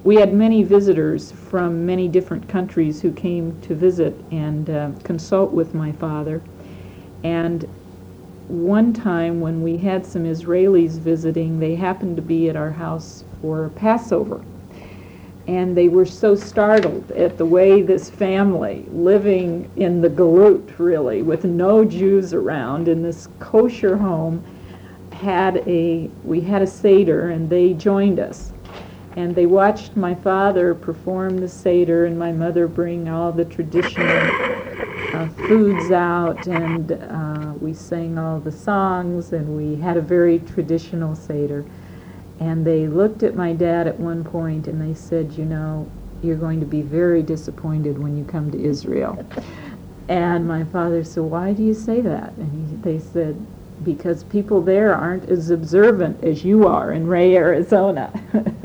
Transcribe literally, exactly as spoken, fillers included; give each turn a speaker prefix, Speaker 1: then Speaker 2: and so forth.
Speaker 1: we had many visitors from many different countries who came to visit and uh, consult with my father. And one time when we had some Israelis visiting, they happened to be at our house for Passover. And they were so startled at the way this family, living in the Galut, really, with no Jews around, in this kosher home, had a, we had a Seder, and they joined us. And they watched my father perform the Seder and my mother bring all the traditional uh, foods out, and uh, we sang all the songs, and we had a very traditional Seder. And they looked at my dad at one point and they said, you know, you're going to be very disappointed when you come to Israel. And my father said, why do you say that? And he, they said, because people there aren't as observant as you are in Ray, Arizona.